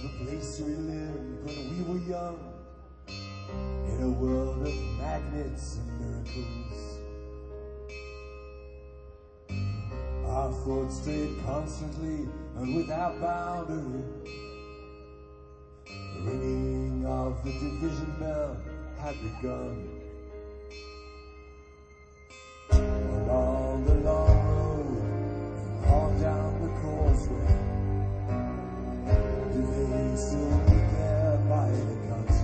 the place we lived when we were young, in a world of magnets and miracles. Our thoughts strayed constantly and without boundary. The ringing of the division bell had begun. Along the long road and on down the causeway, do they still be there by the guns?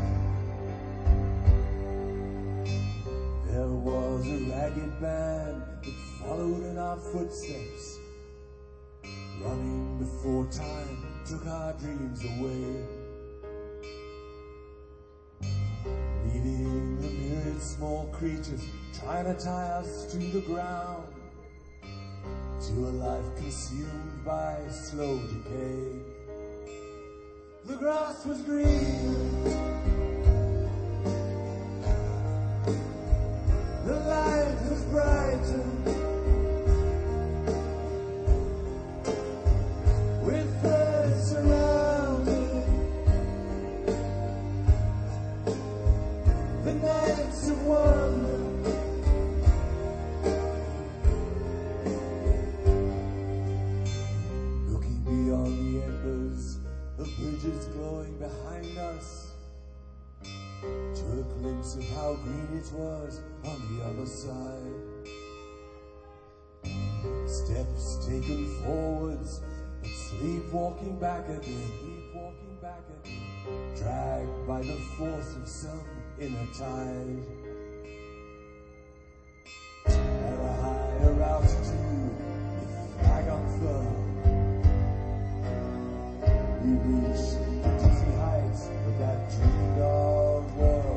There was a ragged band that followed in our footsteps, running before time took our dreams away, leaving the myriad small creatures trying to tie us to the ground, to a life consumed by slow decay. The grass was green, the light was brighter, with birds surrounding, the nights of wonder. Looking beyond the embers, the bridges glowing behind us, to a glimpse of how green it was on the other side. Steps taken forwards, but sleepwalking back again, dragged by the force of some inner tide. At a higher altitude, with flag unfurled, we reached the dizzy heights of that dreamed of world.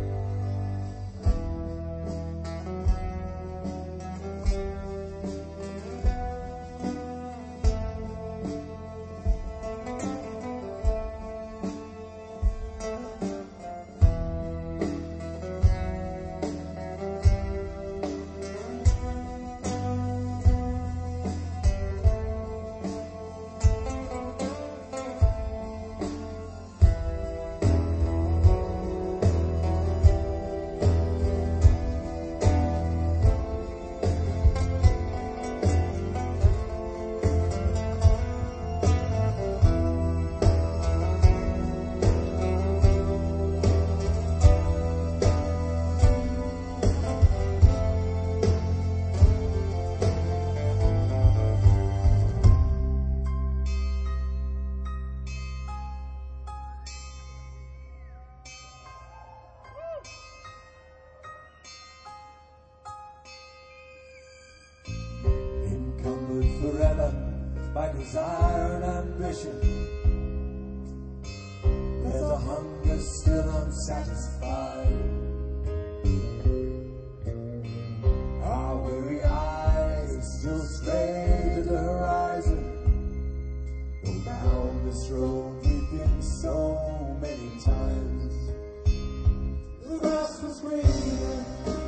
By desire and ambition, there's a hunger still unsatisfied. Our weary eyes still stray to the horizon, though down this road we've been so many times. The grass was green,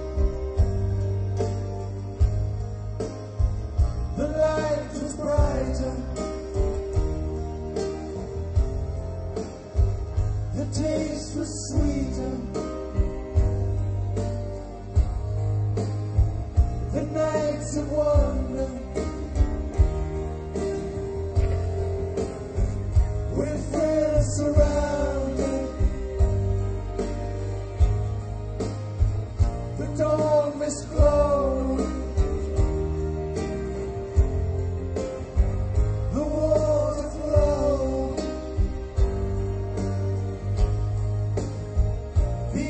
the light was brighter, the taste was sweeter, the nights of wonder, with friends surrounding, the dawn mist glowed, the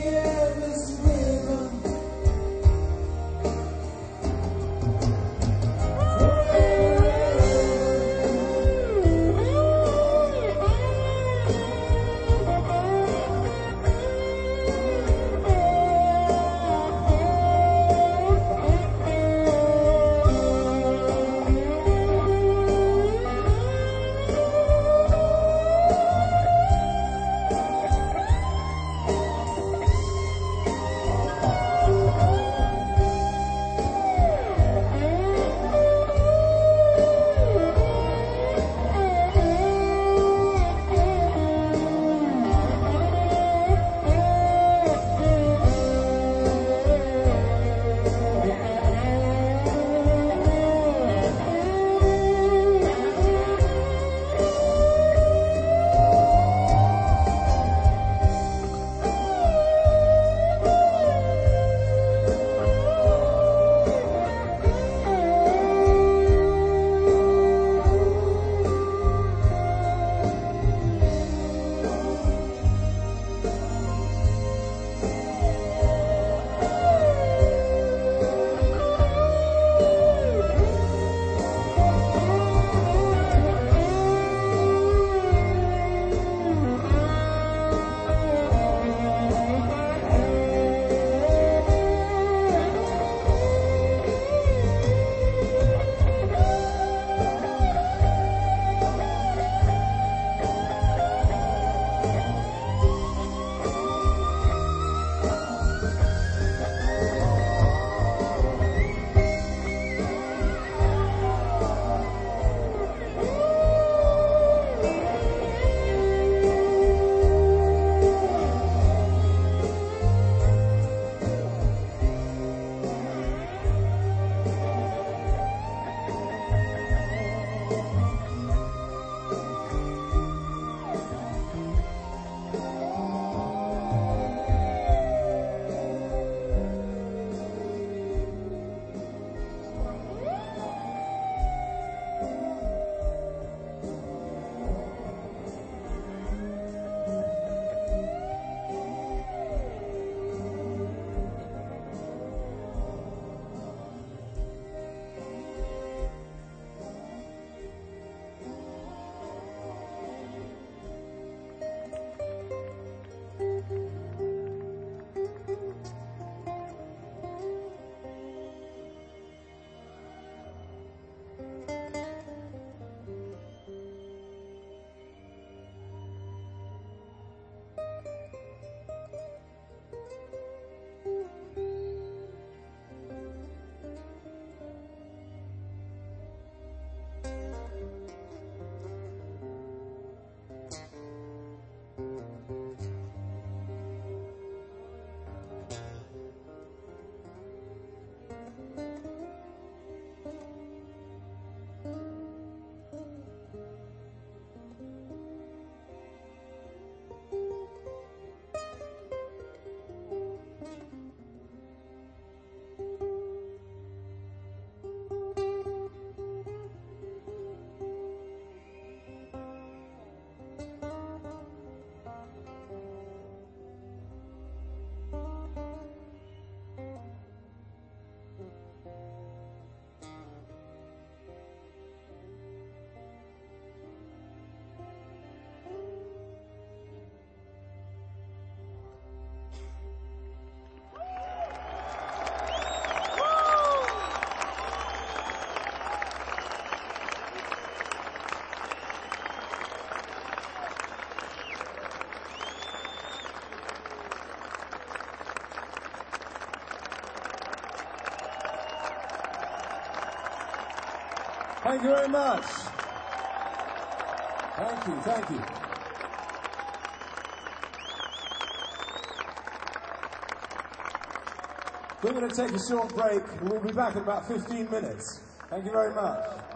Thank you very much. Thank you, thank you. We're going to take a short break. We'll be back in about 15 minutes. Thank you very much.